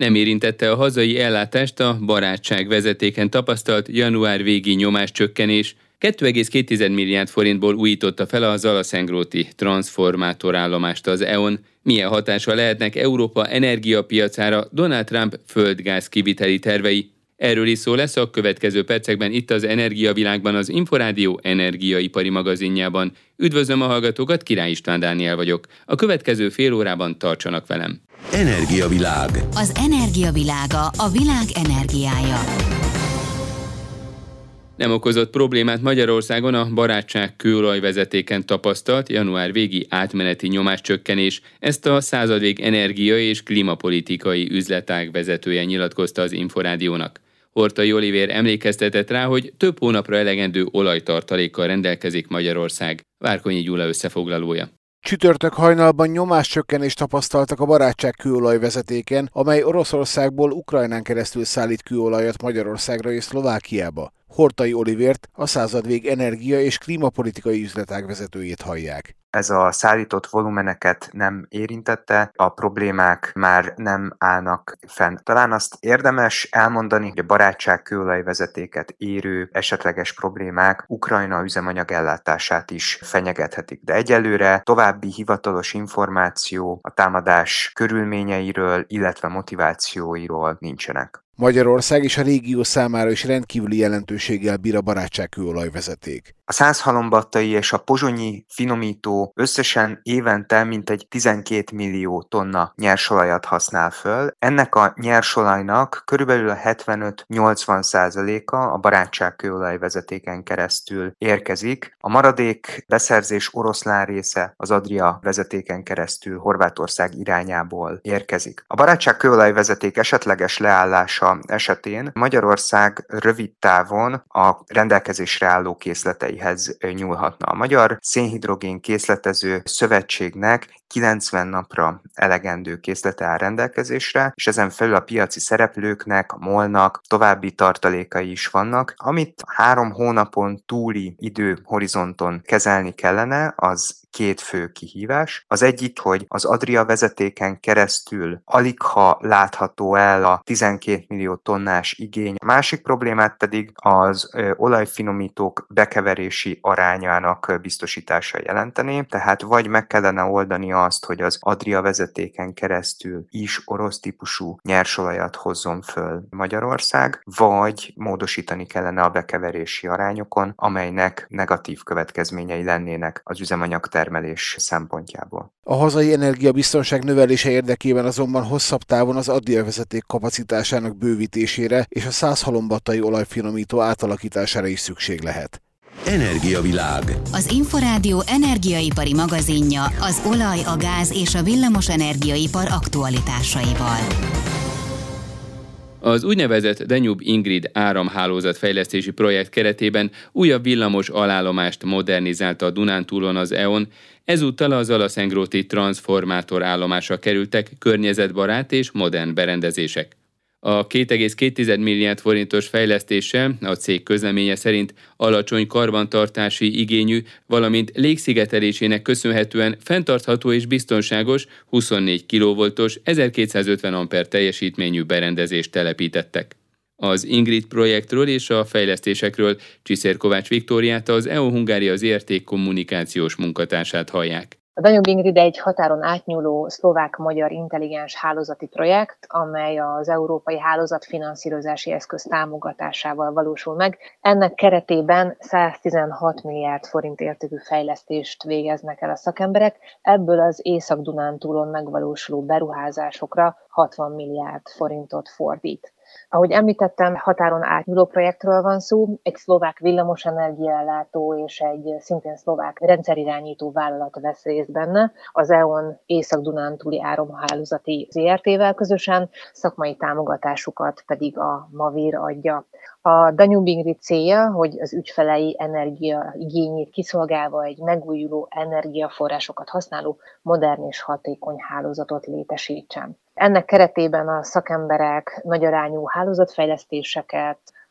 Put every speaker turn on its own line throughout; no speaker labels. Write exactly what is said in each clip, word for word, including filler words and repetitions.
Nem érintette a hazai ellátást a barátság vezetéken tapasztalt január végi nyomáscsökkenés. két egész két milliárd forintból újította fel a zalaszengróti transformátorállomást az é o en. Milyen hatása lehetnek Európa energiapiacára Donald Trump földgáz kiviteli tervei? Erről is szó lesz a következő percekben itt az Energiavilágban, az Inforádió energiaipari magazinjában. Üdvözlöm a hallgatókat, Király István Dániel vagyok. A következő fél órában tartsanak velem.
Energiavilág.
Az energiavilága, a világ energiája.
Nem okozott problémát Magyarországon a barátság kőolajvezetéken tapasztalt január végi átmeneti nyomáscsökkenés. Ezt a századvég energia- és klímapolitikai üzletág vezetője nyilatkozta az Inforádiónak. Horthy Olivér emlékeztetett rá, hogy több hónapra elegendő olajtartalékkal rendelkezik Magyarország. Várkonyi Gyula összefoglalója.
Csütörtök hajnalban nyomáscsökkenést tapasztaltak a barátság kőolajvezetéken, amely Oroszországból Ukrajnán keresztül szállít kőolajat Magyarországra és Szlovákiába. Horthy Olivért, a századvég energia- és klímapolitikai üzletág vezetőjét hallják.
Ez a szállított volumeneket nem érintette, a problémák már nem állnak fenn. Talán azt érdemes elmondani, hogy a barátság kőolajvezetéket érő esetleges problémák Ukrajna üzemanyag ellátását is fenyegethetik. De egyelőre további hivatalos információ a támadás körülményeiről, illetve motivációiról nincsenek.
Magyarország és a régió számára is rendkívüli jelentőséggel bír a barátság kőolajvezeték.
A Százhalombattai és a pozsonyi finomító összesen évente mintegy tizenkét millió tonna nyersolajat használ föl. Ennek a nyersolajnak körülbelül a hetvenöt-nyolcvan százaléka a barátság kőolajvezetéken keresztül érkezik. A maradék beszerzés oroszlán része az Adria vezetéken keresztül Horvátország irányából érkezik. A barátság kőolajvezeték esetleges leállása esetén Magyarország rövid távon a rendelkezésre álló készleteihez nyúlhatna. A Magyar Szénhidrogén Készletező Szövetségnek kilencven napra elegendő készlete áll rendelkezésre, és ezen felül a piaci szereplőknek, a MOL-nak további tartalékai is vannak. Amit három hónapon túli időhorizonton kezelni kellene, az két fő kihívás. Az egyik, hogy az Adria vezetéken keresztül aligha látható el a tizenkét millió tonnás igény. A másik problémát pedig az ö, olajfinomítók bekeverési arányának biztosítása jelenteni, tehát vagy meg kellene oldani azt, hogy az Adria vezetéken keresztül is orosz típusú nyersolajat hozzon föl Magyarország, vagy módosítani kellene a bekeverési arányokon, amelynek negatív következményei lennének az üzemanyag termelés szempontjából.
A hazai energiabiztonság növelése érdekében azonban hosszabb távon az Adria vezeték kapacitásának bővítésére és a Százhalombattai olajfinomító átalakítására is szükség lehet.
Energiavilág.
Az Inforádió energiaipari magazinja az olaj, a gáz és a villamos energiaipar aktualitásaival.
Az úgynevezett Danube Ingrid áramhálózatfejlesztési projekt keretében újabb villamos alállomást modernizálta a Dunántúlon az é o en, ezúttal a zalaszengróti transformátor állomásra kerültek környezetbarát és modern berendezések. A két egész két milliárd forintos fejlesztéssel a cég közleménye szerint alacsony karbantartási igényű, valamint légszigetelésének köszönhetően fenntartható és biztonságos huszonnégy kilovoltos ezerkétszázötven amper teljesítményű berendezést telepítettek. Az Ingrid projektről és a fejlesztésekről Csiszér Kovács Viktóriát, az é o Hungária zé er té kommunikációs munkatársát hallják.
A Danube Ingrid egy határon átnyúló szlovák-magyar intelligens hálózati projekt, amely az Európai Hálózatfinanszírozási Eszköz támogatásával valósul meg. Ennek keretében száztizenhat milliárd forint értékű fejlesztést végeznek el a szakemberek, ebből az Észak-Dunántúlon megvalósuló beruházásokra hatvan milliárd forintot fordít. Ahogy említettem, határon átnyúló projektről van szó, egy szlovák villamosenergiaellátó és egy szintén szlovák rendszerirányító vállalat vesz részt benne, az é o en Észak-Dunántúli Áramhálózati zé er té-vel közösen, szakmai támogatásukat pedig a Mavir adja. A Danube Ingrid célja, hogy az ügyfelei energia igényét kiszolgálva egy megújuló energiaforrásokat használó modern és hatékony hálózatot létesítsen. Ennek keretében a szakemberek nagyarányú hálózatfejlesztéseket,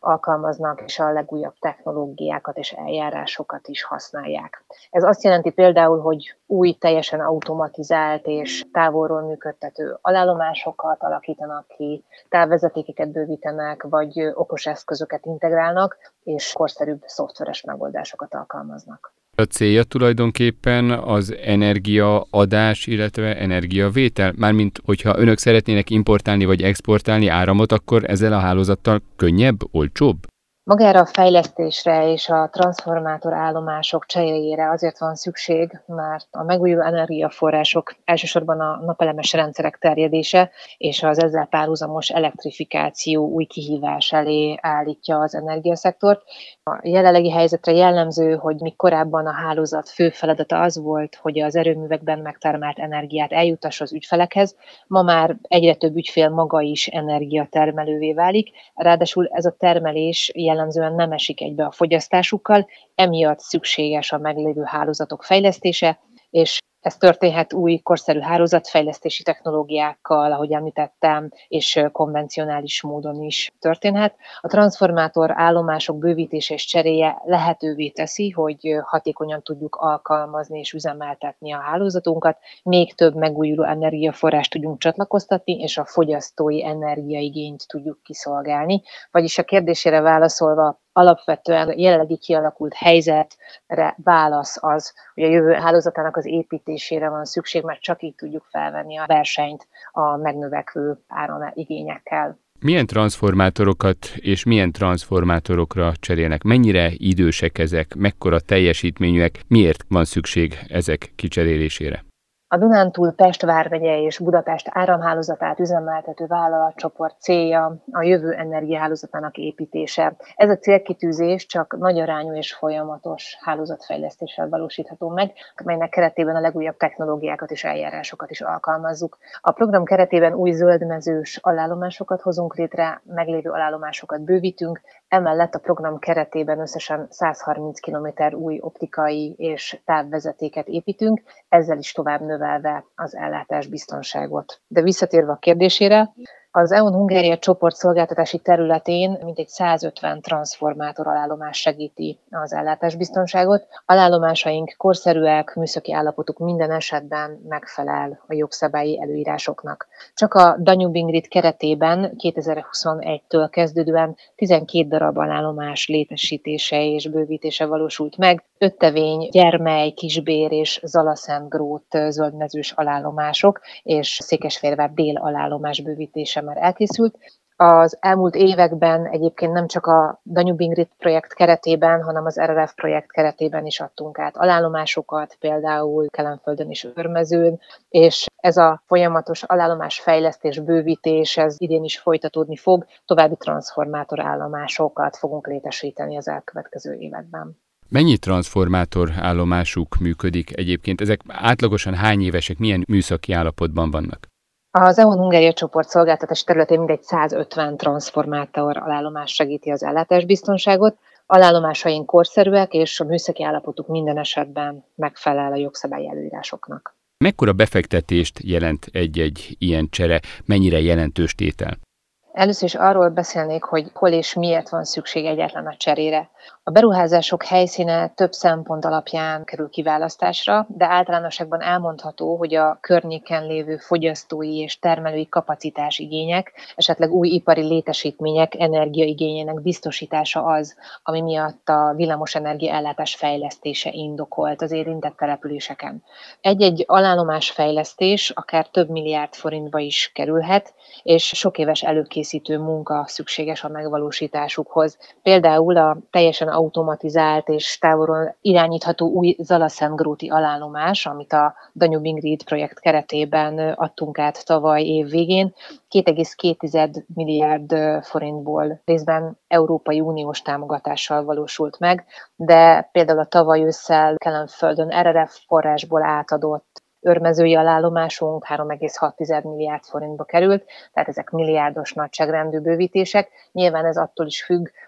alkalmaznak, és a legújabb technológiákat és eljárásokat is használják. Ez azt jelenti például, hogy új, teljesen automatizált és távolról működtető alállomásokat alakítanak ki, távvezetékeket bővítenek, vagy okos eszközöket integrálnak, és korszerűbb szoftveres megoldásokat alkalmaznak.
A célja tulajdonképpen az energiaadás, illetve energiavétel? Mármint, hogyha önök szeretnének importálni vagy exportálni áramot, akkor ezzel a hálózattal könnyebb, olcsóbb?
Magára a fejlesztésre és a transformátor állomások cseréjére azért van szükség, mert a megújuló energiaforrások elsősorban a napelemes rendszerek terjedése és az ezzel párhuzamos elektrifikáció új kihívás elé állítja az energiaszektort. A jelenlegi helyzetre jellemző, hogy míg korábban a hálózat fő feladata az volt, hogy az erőművekben megtermelt energiát eljutassa az ügyfelekhez, ma már egyre több ügyfél maga is energiatermelővé válik, ráadásul ez a termelés jellemzően nem esik egybe a fogyasztásukkal, emiatt szükséges a meglévő hálózatok fejlesztése, és ez történhet új, korszerű hálózatfejlesztési technológiákkal, ahogy említettem, és konvencionális módon is történhet. A transformátor állomások bővítése és cseréje lehetővé teszi, hogy hatékonyan tudjuk alkalmazni és üzemeltetni a hálózatunkat, még több megújuló energiaforrást tudjunk csatlakoztatni, és a fogyasztói energiaigényt tudjuk kiszolgálni. Vagyis a kérdésére válaszolva, alapvetően a jelenlegi kialakult helyzetre válasz az, hogy a jövő hálózatának az építésére van szükség, mert csak így tudjuk felvenni a versenyt a megnövekvő áramigényekkel.
Milyen transformátorokat és milyen transformátorokra cserélnek? Mennyire idősek ezek? Mekkora teljesítményűek? Miért van szükség ezek kicserélésére?
A Dunántúl Pest vármegye és Budapest áramhálózatát üzemeltető vállalatcsoport célja a jövő energiahálózatának építése. Ez a célkitűzés csak nagyarányú és folyamatos hálózatfejlesztéssel valósítható meg, melynek keretében a legújabb technológiákat és eljárásokat is alkalmazzuk. A program keretében új zöldmezős alállomásokat hozunk létre, meglévő alállomásokat bővítünk, emellett a program keretében összesen száz harminc kilométer új optikai és távvezetéket építünk, ezzel is tovább növelve az ellátásbiztonságot. De visszatérve a kérdésére, az é o en Hungária csoport szolgáltatási területén mintegy száz ötven transformátor alállomás segíti az ellátásbiztonságot. Alállomásaink korszerűek, műszaki állapotuk minden esetben megfelel a jogszabályi előírásoknak. Csak a Danube Ingrid keretében kétezer-huszonegytől kezdődően tizenkét darab alállomás létesítése és bővítése valósult meg. Öttevény, Gyermely, Kisbér és Zalaszentgrót zöldmezős alállomások és Székesfehérvár dél alállomás bővítése már elkészült. Az elmúlt években egyébként nem csak a Danube Ingrid projekt keretében, hanem az er er ef projekt keretében is adtunk át alállomásokat, például Kelenföldön és Őrmezőn, és ez a folyamatos alállomás fejlesztés, bővítés, ez idén is folytatódni fog, további transformátor állomásokat fogunk létesíteni az elkövetkező években.
Mennyi transformátor állomásuk működik egyébként? Ezek átlagosan hány évesek, milyen műszaki állapotban vannak?
Az é o en Hungária csoport szolgáltatás területén mindegy száz ötven transformátor alállomás segíti az ellátásbiztonságot. Alállomásaink korszerűek, és a műszaki állapotuk minden esetben megfelel a jogszabályi előírásoknak.
Mekkora befektetést jelent egy-egy ilyen csere? Mennyire jelentős tétel?
Először is arról beszélnék, hogy hol és miért van szükség egyáltalán a cserére. A beruházások helyszíne több szempont alapján kerül kiválasztásra, de általánosságban elmondható, hogy a környéken lévő fogyasztói és termelői kapacitás igények, esetleg új ipari létesítmények energiaigényének biztosítása az, ami miatt a villamosenergia ellátás fejlesztése indokolt az érintett településeken. Egy-egy alállomás fejlesztés akár több milliárd forintba is kerülhet, és sok éves előkészítő munka szükséges a megvalósításukhoz. Például a teljesen automatizált és távolról irányítható új Zalaszentgróti alállomás, amit a Danube Ingrid projekt keretében adtunk át tavaly év végén, két egész két milliárd forintból részben Európai Uniós támogatással valósult meg, de például a tavaly ősszel Kelenföldön er er ef forrásból átadott őrmezői alállomásunk három egész hat milliárd forintba került, tehát ezek milliárdos nagyságrendű bővítések. Nyilván ez attól is függ, hogy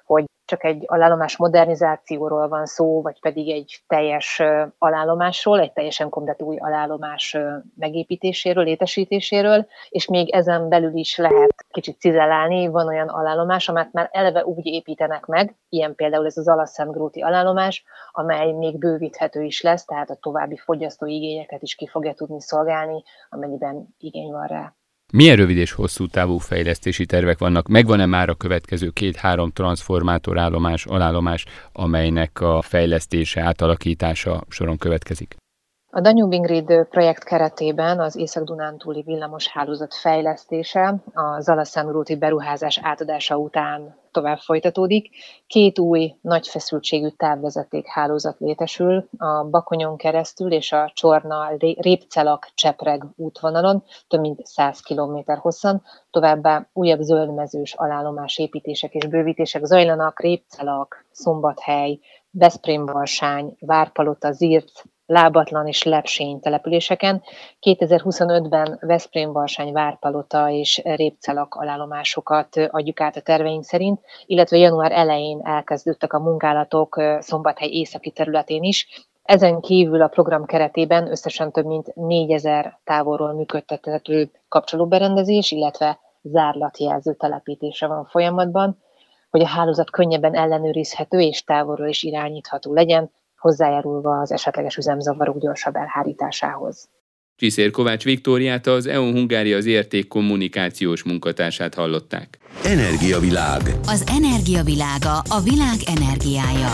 csak egy alállomás modernizációról van szó, vagy pedig egy teljes alállomásról, egy teljesen komplet új alállomás megépítéséről, létesítéséről, és még ezen belül is lehet kicsit cizellálni. Van olyan alállomás, amelyet már eleve úgy építenek meg, ilyen például ez az Alasszentgróti alállomás, amely még bővíthető is lesz, tehát a további fogyasztói igényeket is ki fogja tudni szolgálni, amennyiben igény van rá.
Milyen rövid és hosszú távú fejlesztési tervek vannak? Megvan-e már a következő két-három transformátorállomás, alállomás, amelynek a fejlesztése, átalakítása soron következik?
A Danube Ingrid projekt keretében az Észak-Dunántúli villamos hálózat fejlesztése a Zalasszentgróti beruházás átadása után tovább folytatódik. Két új nagy feszültségű távvezeték hálózat létesül a Bakonyon keresztül és a Csorna-Répcelak-Csepreg útvonalon, több mint száz kilométer hosszan. Továbbá újabb zöldmezős alállomás építések és bővítések zajlanak Répcelak, Szombathely, Veszprém-Varsány, Várpalota, Zirc, Lábatlan és Lepsény településeken. kétezer-huszonötben Veszprém-Varsány, Várpalota és Répcelak alállomásokat adjuk át a terveink szerint, illetve január elején elkezdődtek a munkálatok Szombathely északi területén is. Ezen kívül a program keretében összesen több mint négyezer távolról működtethető kapcsolóberendezés, illetve zárlatjelző telepítése van folyamatban, hogy a hálózat könnyebben ellenőrizhető és távolról is irányítható legyen, hozzájárulva az esetleges üzemzavarok gyorsabb elhárításához.
Csiszér Kovács Viktóriát, az é u Hungária Zrt. Kommunikációs munkatársát hallották.
Energiavilág.
Az energia világa, a világ energiája.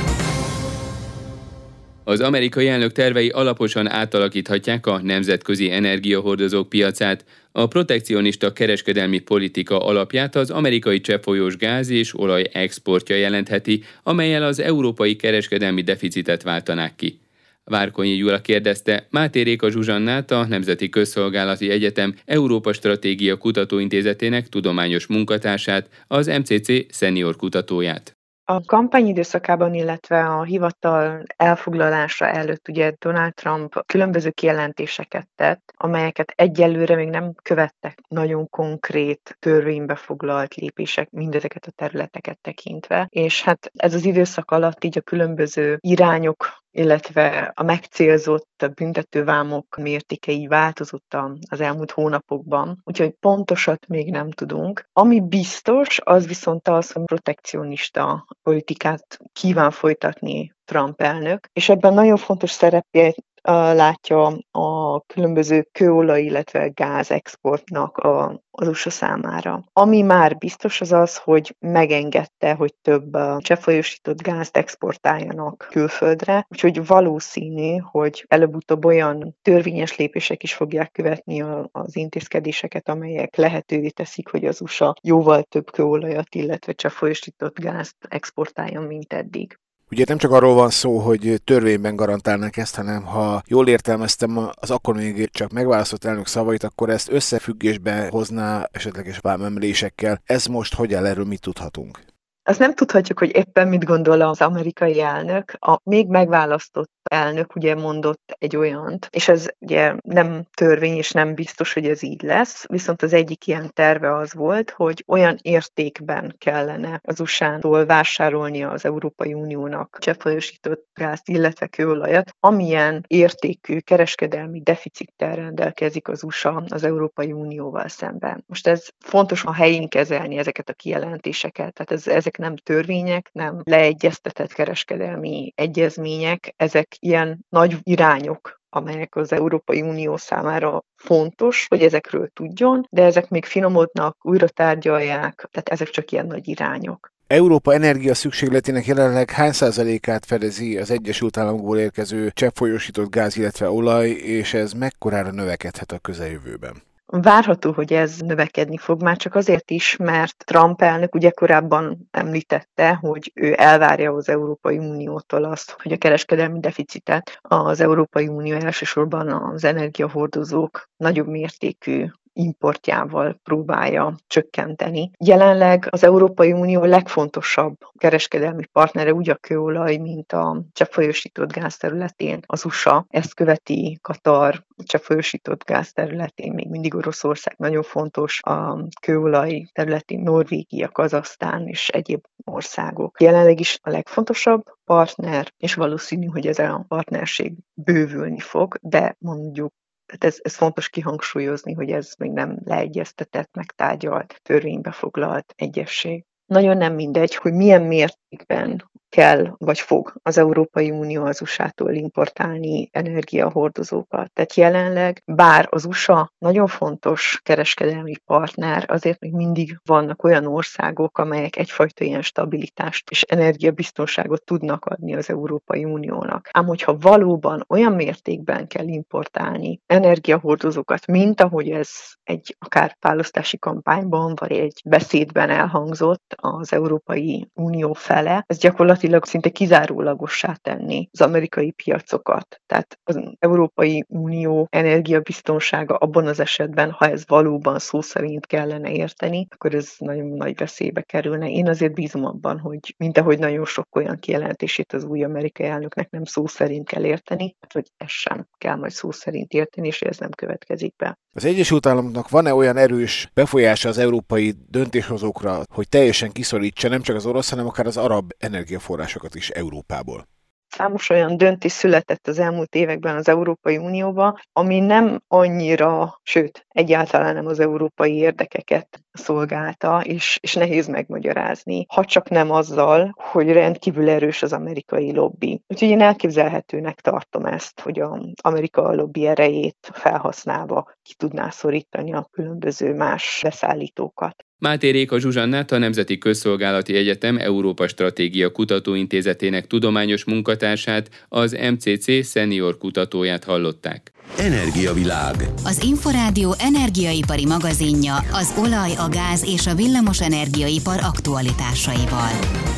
Az amerikai elnök tervei alaposan átalakíthatják a nemzetközi energiahordozók piacát. A protekcionista kereskedelmi politika alapját az amerikai cseppfolyós gáz és olaj exportja jelentheti, amellyel az európai kereskedelmi deficitet váltanák ki. Várkonyi Gyula kérdezte Máté Réka Zsuzsannát, a Nemzeti Közszolgálati Egyetem Európa Stratégia Kutatóintézetének tudományos munkatársát, az em cé cé szenior kutatóját.
A kampány időszakában, illetve a hivatal elfoglalása előtt ugye Donald Trump különböző kijelentéseket tett, amelyeket egyelőre még nem követtek nagyon konkrét törvénybe foglalt lépések mindezeket a területeket tekintve. És hát ez az időszak alatt így a különböző irányok, illetve a megcélzott büntetővámok mértékei változott az elmúlt hónapokban, úgyhogy pontosat még nem tudunk. Ami biztos, az viszont az, hogy protekcionista politikát kíván folytatni Trump elnök, és ebben nagyon fontos szerepét látja a különböző kőolaj, illetve gáz exportnak a, az u es á számára. Ami már biztos az az, hogy megengedte, hogy több cseppfolyósított gázt exportáljanak külföldre, úgyhogy valószínű, hogy előbb-utóbb olyan törvényes lépések is fogják követni az intézkedéseket, amelyek lehetővé teszik, hogy az u es á jóval több kőolajat, illetve cseppfolyósított gázt exportáljon, mint eddig.
Ugye nem csak arról van szó, hogy törvényben garantálnak ezt, hanem ha jól értelmeztem az akkor még csak megválasztott elnök szavait, akkor ezt összefüggésbe hozná esetleges vámemelésekkel. Ez most hogy áll, erről mit tudhatunk?
Azt nem tudhatjuk, hogy éppen mit gondol az amerikai elnök. A még megválasztott elnök ugye mondott egy olyant, és ez ugye nem törvény, és nem biztos, hogy ez így lesz, viszont az egyik ilyen terve az volt, hogy olyan értékben kellene az u es á-tól vásárolnia az Európai Uniónak cseppfolyósított gázt, illetve kőolajat, amilyen értékű kereskedelmi deficittel rendelkezik az u es á az Európai Unióval szemben. Most ez fontos a helyén kezelni ezeket a kijelentéseket, tehát ez, ezek nem törvények, nem leegyeztetett kereskedelmi egyezmények, ezek ilyen nagy irányok, amelyek az Európai Unió számára fontos, hogy ezekről tudjon, de ezek még finomodnak, újra tárgyalják, tehát ezek csak ilyen nagy irányok.
Európa energia szükségletének jelenleg hány százalékát fedezi az Egyesült Államokból érkező cseppfolyósított gáz, illetve olaj, és ez mekkorára növekedhet a közeljövőben?
Várható, hogy ez növekedni fog, már csak azért is, mert Trump elnök ugye korábban említette, hogy ő elvárja az Európai Uniótól azt, hogy a kereskedelmi deficitet az Európai Unió elsősorban az energiahordozók nagyobb mértékű importjával próbálja csökkenteni. Jelenleg az Európai Unió legfontosabb kereskedelmi partnere úgy a kőolaj, mint a cseppfolyósított gáz területén az u es á. Ezt követi Katar, a cseppfolyósított gáz területén még mindig Oroszország nagyon fontos, a kőolaj területén Norvégia, Kazahsztán és egyéb országok. Jelenleg is a legfontosabb partner, és valószínű, hogy ez a partnerség bővülni fog, de mondjuk tehát ez, ez fontos kihangsúlyozni, hogy ez még nem leegyeztetett, megtárgyalt, törvénybe foglalt egyezség. Nagyon nem mindegy, hogy milyen mértékben kell vagy fog az Európai Unió az u es á-tól importálni energiahordozókat. Tehát jelenleg, bár az u es á nagyon fontos kereskedelmi partner, azért még mindig vannak olyan országok, amelyek egyfajta ilyen stabilitást és energiabiztonságot tudnak adni az Európai Uniónak. Ám hogyha valóban olyan mértékben kell importálni energiahordozókat, mint ahogy ez egy akár választási kampányban, vagy egy beszédben elhangzott az Európai Unió fele, ez gyakorlatilag szinte kizárólagossá tenni az amerikai piacokat. Tehát az Európai Unió energiabiztonsága abban az esetben, ha ez valóban szó szerint kellene érteni, akkor ez nagyon nagy veszélybe kerülne. Én azért bízom abban, hogy mint ahogy nagyon sok olyan kijelentését az új amerikai elnöknek nem szó szerint kell érteni, hogy ez sem kell majd szó szerint érteni, és ez nem következik be.
Az Egyesült Államoknak van-e olyan erős befolyása az európai döntéshozókra, hogy teljesen kiszorítsa nem csak az orosz, hanem akár az arab energiaforrásokat is Európából?
Számos olyan döntés született az elmúlt években az Európai Unióban, ami nem annyira, sőt, egyáltalán nem az európai érdekeket szolgálta, és, és nehéz megmagyarázni, ha csak nem azzal, hogy rendkívül erős az amerikai lobby. Úgyhogy én elképzelhetőnek tartom ezt, hogy az Amerika lobby erejét felhasználva ki tudná szorítani a különböző más beszállítókat.
Máté Réka Zsuzsannát, a Nemzeti Közszolgálati Egyetem Európa Stratégia Kutatóintézetének tudományos munkatársát, az em cé cé szenior kutatóját hallották.
Energiavilág.
Az Inforádió energiaipari magazinja az olaj, a gáz és a villamos energiaipar aktualitásaival.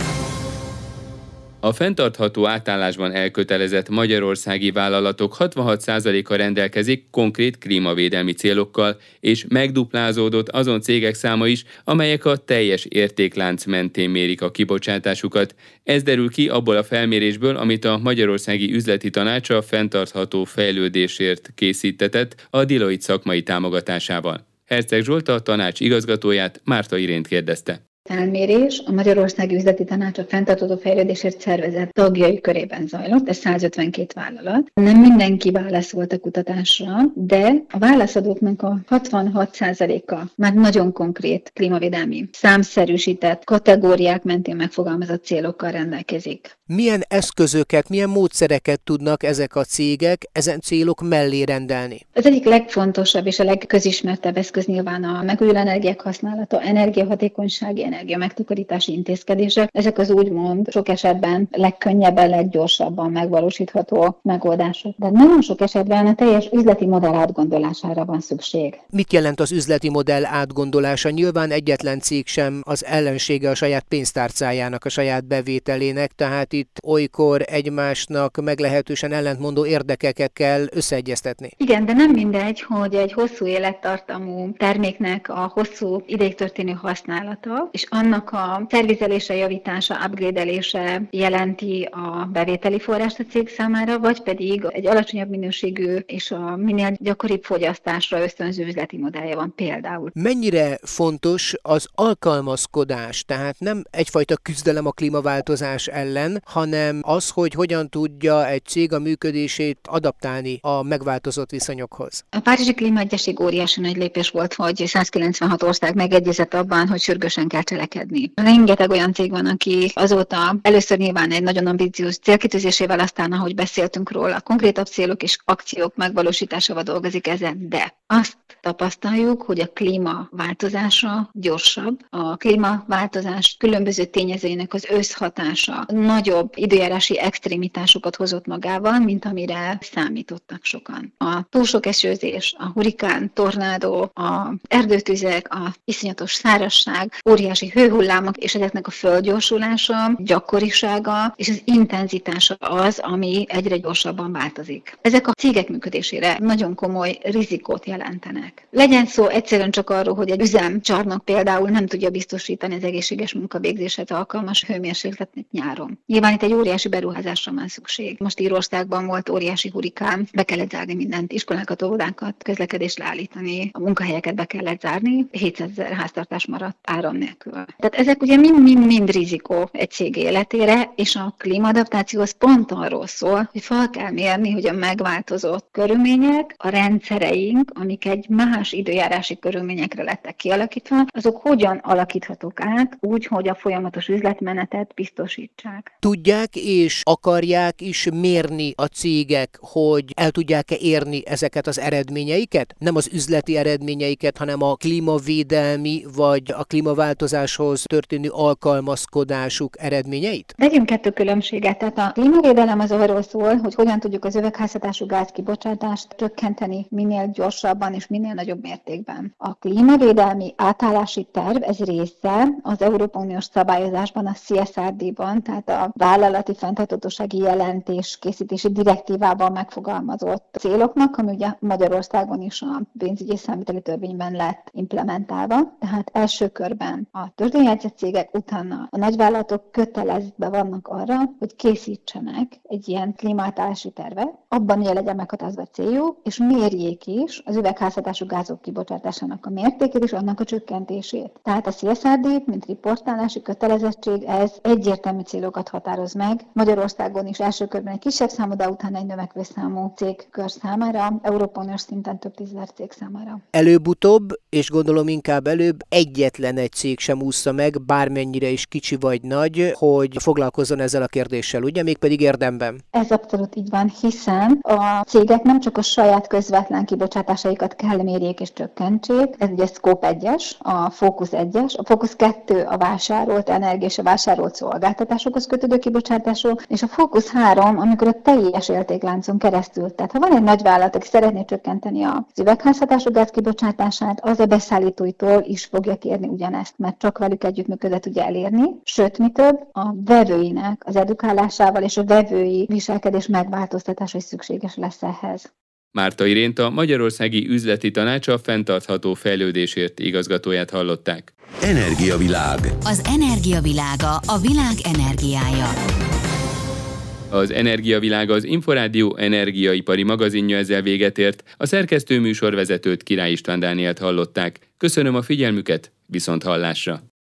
A fenntartható átállásban elkötelezett magyarországi vállalatok hatvanhat százaléka rendelkezik konkrét klímavédelmi célokkal, és megduplázódott azon cégek száma is, amelyek a teljes értéklánc mentén mérik a kibocsátásukat. Ez derül ki abból a felmérésből, amit a Magyarországi Üzleti Tanács a fenntartható fejlődésért készítetett a Deloitte szakmai támogatásával. Herceg Zsolt, a tanács igazgatóját, Márta Irént kérdezte.
Felmérés a Magyarországi Üzleti Tanács a fenntartható fejlődésért szervezett tagjai körében zajlott, ez százötvenkét vállalat. Nem mindenki válaszolt a kutatásra, de a válaszadóknak a hatvanhat százaléka már nagyon konkrét klímavédelmi, számszerűsített kategóriák mentén megfogalmazott célokkal rendelkezik.
Milyen eszközöket, milyen módszereket tudnak ezek a cégek ezen célok mellé rendelni?
Az egyik legfontosabb és a legközismertebb eszköz nyilván a megújuló energiák használata, energiahatékonysági, energia megtakarítási intézkedések. Ezek az úgymond sok esetben legkönnyebben, leggyorsabban megvalósítható megoldások. De nagyon sok esetben a teljes üzleti modell átgondolására van szükség.
Mit jelent az üzleti modell átgondolása? Nyilván egyetlen cég sem az ellensége a saját pénztárcájának, a saját bevételének, tehát itt olykor egymásnak meglehetősen ellentmondó érdekeket kell összeegyeztetni.
Igen, de nem mindegy, hogy egy hosszú élettartamú terméknek a hosszú ideig történő használata, és annak a szervizelése, javítása, upgrade-elése jelenti a bevételi forrást a cég számára, vagy pedig egy alacsonyabb minőségű és a minél gyakoribb fogyasztásra ösztönző üzleti modellje van például.
Mennyire fontos az alkalmazkodás, tehát nem egyfajta küzdelem a klímaváltozás ellen, hanem az, hogy hogyan tudja egy cég a működését adaptálni a megváltozott viszonyokhoz.
A Párizsi Klímaegyezség óriási nagy lépés volt, hogy százkilencvenhat ország megegyezett abban, hogy sürgősen kell cselekedni. Rengeteg olyan cég van, aki azóta először nyilván egy nagyon ambiciózus célkitűzésével, aztán, ahogy beszéltünk róla, konkrétabb célok és akciók megvalósításával dolgozik ezen, de azt tapasztaljuk, hogy a klímaváltozása gyorsabb, a klímaváltozás különböző tényezőinek az összhatása nagyobb időjárási extrémitásokat hozott magával, mint amire számítottak sokan. A túl sok esőzés, a hurikán, tornádó, a erdőtüzek, a iszonyatos szárazság óriási éghajlatváltozási hőhullámok és ezeknek a földgyorsulása, gyakorisága és az intenzitása az, ami egyre gyorsabban változik. Ezek a cégek működésére nagyon komoly rizikót jelentenek. Legyen szó egyszerűen csak arról, hogy egy üzemcsarnok például nem tudja biztosítani az egészséges munkavégzéshez alkalmas hőmérsékletet nyáron. Nyilván itt egy óriási beruházásra van szükség. Most Írországban volt óriási hurikán, be kellett zárni mindent, iskolákat, óvodákat, közlekedést leállítani, a munkahelyeket be kellett zárni, hétszázezer háztartás maradt áram nélkül. Tehát ezek ugye mind-mind-mind rizikó egy cég életére, és a klímaadaptáció az pont arról szól, hogy fel kell mérni, hogy a megváltozott körülmények, a rendszereink, amik egy más időjárási körülményekre lettek kialakítva, azok hogyan alakíthatók át úgy, hogy a folyamatos üzletmenetet biztosítsák.
Tudják és akarják is mérni a cégek, hogy el tudják-e érni ezeket az eredményeiket? Nem az üzleti eredményeiket, hanem a klímavédelmi vagy a klímaváltozáshoz történő alkalmazkodásuk eredményeit?
Tegyünk kettő különbséget. Tehát a klímavédelem az arról szól, hogy hogyan tudjuk az üvegházhatású gáz kibocsátást csökkenteni minél gyorsabban és minél nagyobb mértékben. A klímavédelmi átállási terv, ez része az Európai Uniós szabályozásban, a C S R D-ban, tehát a vállalati fenntarthatósági jelentés készítési direktívában megfogalmazott céloknak, ami ugye Magyarországon is a pénzügyi számviteli törvényben lett implementálva. Tehát első körben a tőzsdén cégek, utána a nagyvállalatok kötelezve vannak arra, hogy készítsenek egy ilyen klímaátállási tervet, abban ugye legyen meghatározva a céljuk, és mérjék is az üvegházhatású gázok kibocsátásának a mértékét és annak a csökkentését. Tehát a C S R D, mint riportálási kötelezettség, ez egyértelmű célokat határoz meg. Magyarországon is első körben egy kisebb számú, de utána egy növekvő számú cégkör számára, Európai Uniós szinten több tízezer cég számára.
Előbb-utóbb, és gondolom inkább előbb, egyetlen egy cég sem ússza meg, bármennyire is kicsi vagy nagy, hogy foglalkozzon ezzel a kérdéssel, ugye? Mégpedig érdemben.
Ez abszolút így van, hiszen a cégek nem csak a saját közvetlen kibocsátásaikat kell mérjék és csökkentsék, ez ugye Scope egyes, a Focus egyes, a Focus kettő a vásárolt energia és a vásárolt szolgáltatásokhoz kötődő kibocsátások, és a Focus három, amikor a teljes értékláncon keresztül. Tehát ha van egy nagyvállalat, aki szeretné csökkenteni az üvegházhatású gáz kibocsátását, az a beszállítóitól is fogja kérni ugyanezt, mert csak velük együttműködve tudja elérni. Sőt, mi több, a vevőinek az edukálásával és a vevői viselkedés megváltoztatása is szükséges lesz ehhez.
Márta Irént, a Magyarországi Üzleti Tanács a fenntartható fejlődésért igazgatóját hallották.
Energiavilág.
Az energiavilága, a világ energiája.
Az Energiavilág az Inforádió energiaipari magazinja ezzel véget ért. A szerkesztő műsorvezetőt, Király István Dánielt hallották. Köszönöm a figyelmüket, viszont hallásra!